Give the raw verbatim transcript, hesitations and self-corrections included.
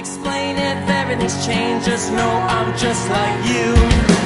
explain if everything's changed. Just know I'm just like you.